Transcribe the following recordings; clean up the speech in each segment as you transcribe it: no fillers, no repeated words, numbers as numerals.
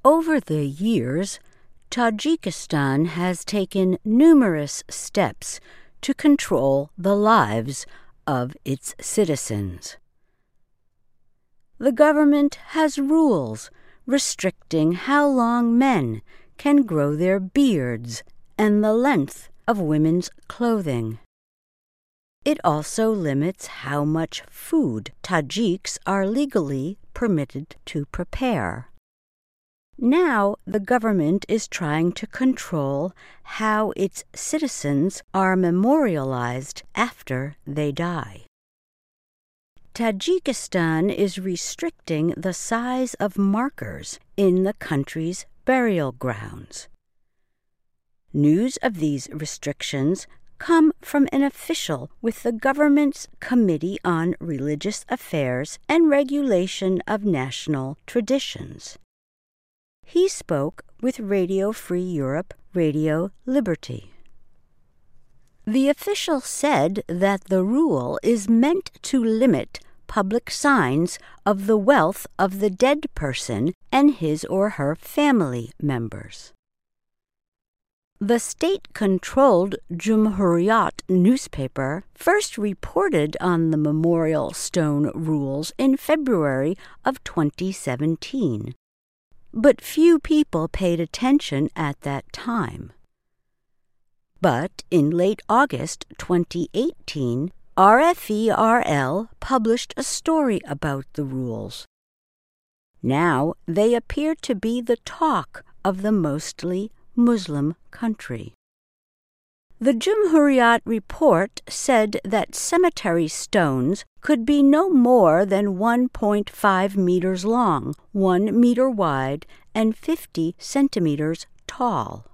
Over the years, Tajikistan has taken numerous steps to control the lives of its citizens. The government has rules restricting how long men can grow their beards and the length of women's clothing. It also limits how much food Tajiks are legally permitted to prepare. Now the government is trying to control how its citizens are memorialized after they die. Tajikistan is restricting the size of markers in the country's burial grounds. News of these restrictions come from an official with the government's Committee on Religious Affairs and Regulation of National Traditions. He spoke with Radio Free Europe, Radio Liberty. The official said that the rule is meant to limit public signs of the wealth of the dead person and his or her family members. The state-controlled Cumhuriyet newspaper first reported on the memorial stone rules in February of 2017, but few people paid attention at that time. But in late August 2018, RFE-RL published a story about the rules. Now they appear to be the talk of the mostly Muslim country. The Cumhuriyet report said that cemetery stones could be no more than 1.5 meters long, 1 meter wide, and 50 centimeters tall.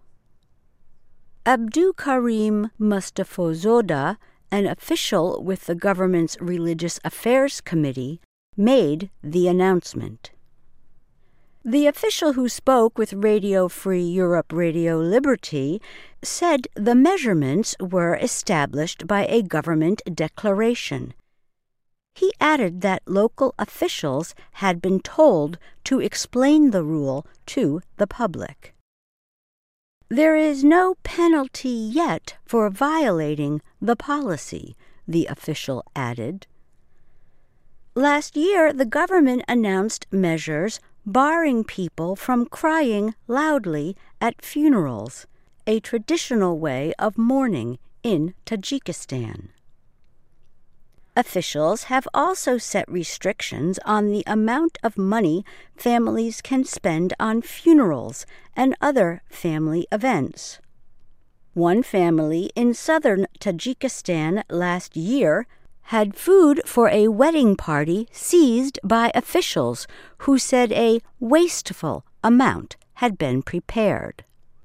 Abdukarim Mustafazoda, an official with the government's Religious Affairs Committee, made the announcement. The official who spoke with Radio Free Europe, Radio Liberty, said the measurements were established by a government declaration. He added that local officials had been told to explain the rule to the public. There is no penalty yet for violating the policy, the official added. Last year, the government announced measures barring people from crying loudly at funerals, a traditional way of mourning in Tajikistan. Officials have also set restrictions on the amount of money families can spend on funerals and other family events. One family in southern Tajikistan last year had food for a wedding party seized by officials who said a wasteful amount had been prepared.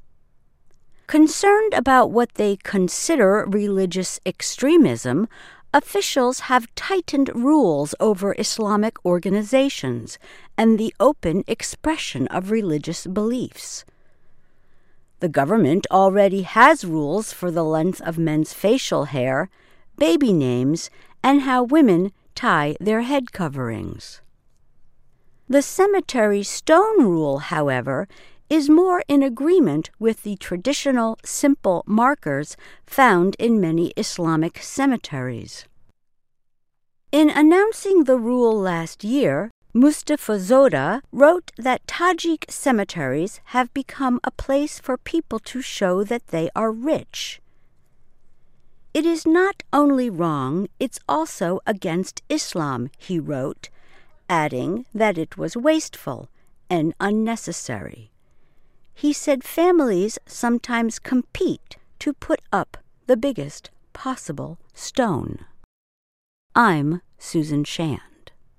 Concerned about what they consider religious extremism, officials have tightened rules over Islamic organizations and the open expression of religious beliefs. The government already has rules for the length of men's facial hair, baby names, and how women tie their head coverings. The cemetery stone rule, however, is more in agreement with the traditional simple markers found in many Islamic cemeteries. In announcing the rule last year, Mustafazoda wrote that Tajik cemeteries have become a place for people to show that they are rich. It is not only wrong, it's also against Islam, he wrote, adding that it was wasteful and unnecessary. He said families sometimes compete to put up the biggest possible stone. I'm Susan Shan.